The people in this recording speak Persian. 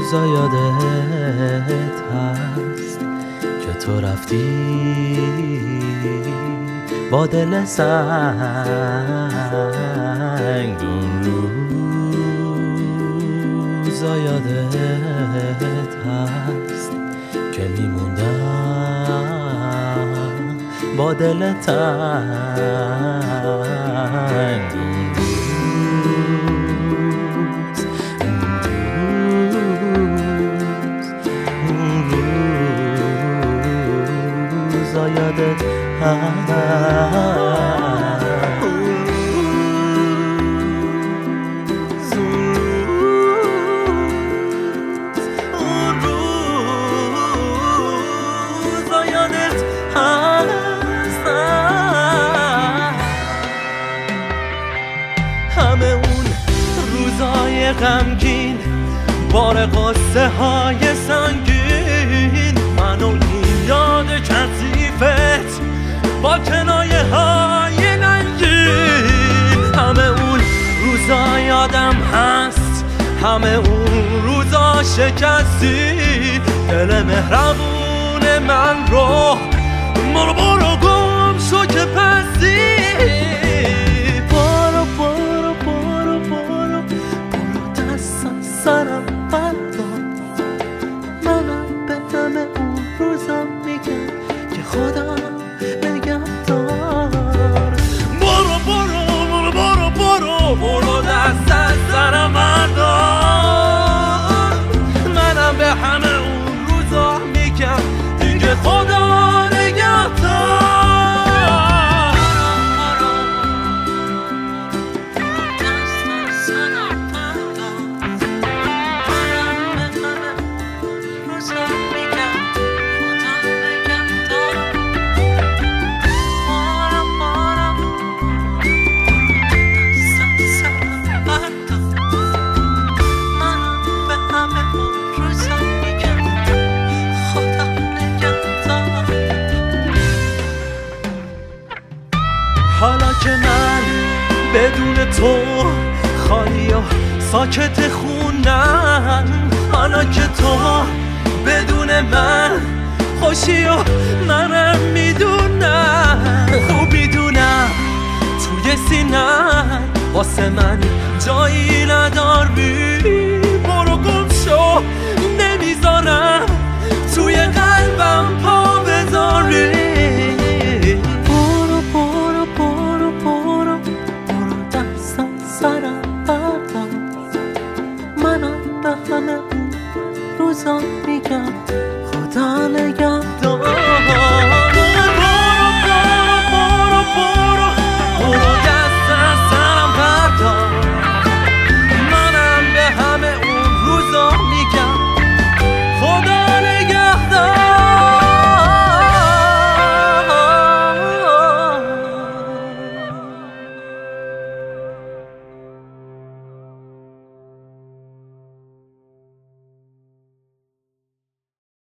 روزا یادت هست که تو رفتی با دل سنگ. اون روزا یادت هست که میموندم با دل تنگ. یادت هست اون روزا یادت هست همه اون روزای غمگین بار قصه های سنگین من و این یاد کثیفت با کنایه های ننگین. همه اون روزا یادم هست همه اون روزا شکستی دل مهربون من رو برو گم شو که پستی. برو برو برو برو برو دست از سرم بردار منم به همه اون روزا میگم که خدا نگهدار. برو برو برو برو برو برو دست از سرم بردار منم به همه اون روزا میگم دیگه خدا نگهدار. حالا که من بدون تو خالی و ساکت خونم، حالا که تو بدون من خوشی و منم میدونم، خوب میدونم توی سینم واسه من جایی نداری. برو گم شو نمیذارم توی قلبم پا بذاری. همه روزا میگم خدا نگهدار.